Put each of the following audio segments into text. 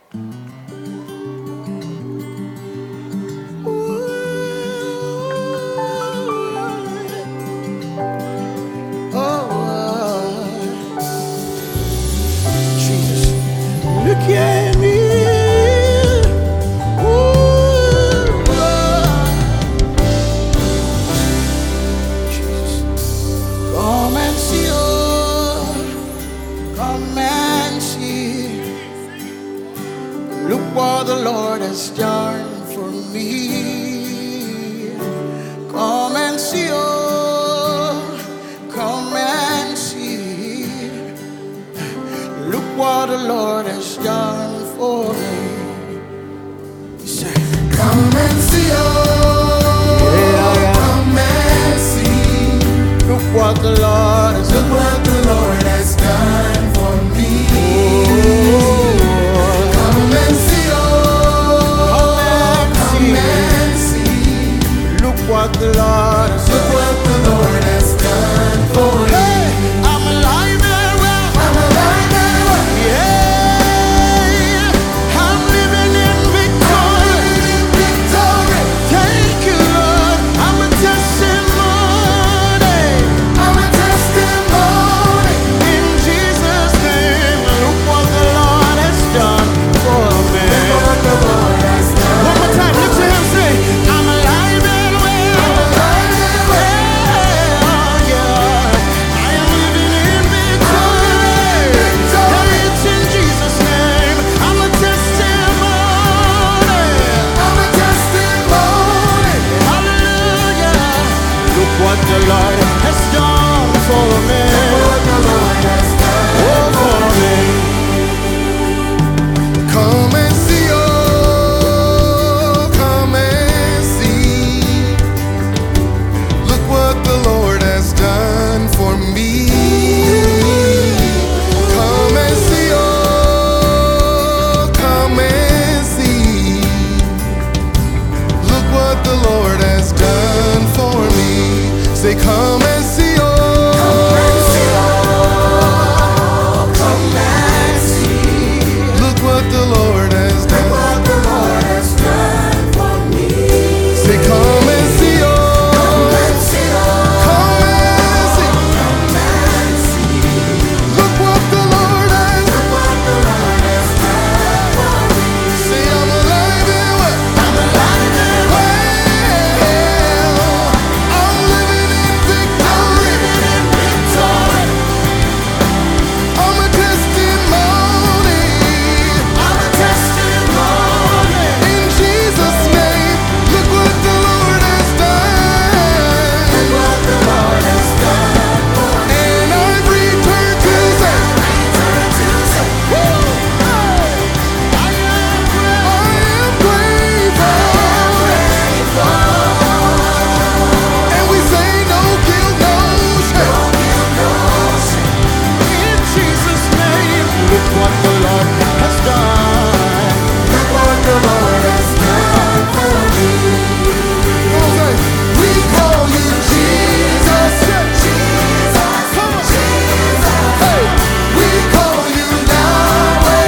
Jesus, look at me. Come and see, oh, come and see. Look what the Lord has done for me. Come and see, oh, come and see. Look what the Lord has done for me. He said, Come and see, oh, yeah. come and see. Look what the Lord has Look done. what the Lord has done for me. Oh, Come and see, oh, come and and see. look what the Lord has Look done. what the Lord has done for me. Hey, I'm alive and well. I'm alive and well. Yeah, I'm living in victory. Victory. Thank you, Lord. I'm a testimony. I'm a testimony. In Jesus' name, look what the Lord has done for me. Look what the Lord has done. One more time, lift your hands, say, I'm alive and well. I'm alive and well. Yeah, I am living in victory. Victory. It's in Jesus' name. I'm a testimony. I'm a testimony. Hallelujah. Look what the Lord has done for me. What the Lord has done. Oh, for me. Come and see, oh, come and see. Look what the Lord has done for me. Come and see, oh, come and see. Look what the Lord has done for me. Say, come and see, oh, come and see. Look what the Lord has done. Say, come and see, oh, come and see. Look what the Lord has done. Say, I'm alive and well. Well, I'm living in victory. I'm a testimony. In Jesus' name, look what the Lord has done. And I've returned to say, I am grateful. And we say no guilt, no shame. In Jesus' name, look what the Lord has done. Look what the Lord has done for me. Come on, say, we call you Jesus. Hey, we call you Yahweh.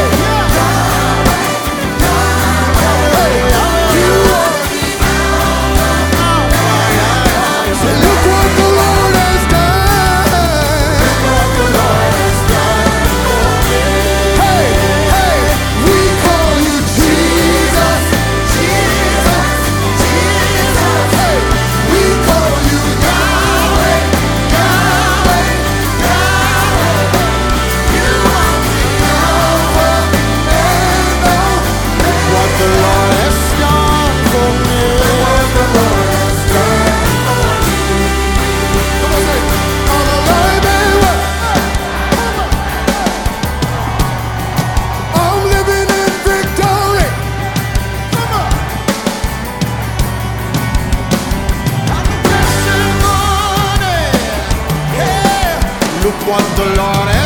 Hey, you are. Say, look what the Lord has done. Hey, hey, we call you Jesus. Hey, we call you Yahweh. You are the Alpha and Omega. What the Lord has done for me. What the Lord has done for me. Come on, say, I'm alive and well. I'm living in victory. Come on. I'm a testimony. Yeah. Look what the Lord has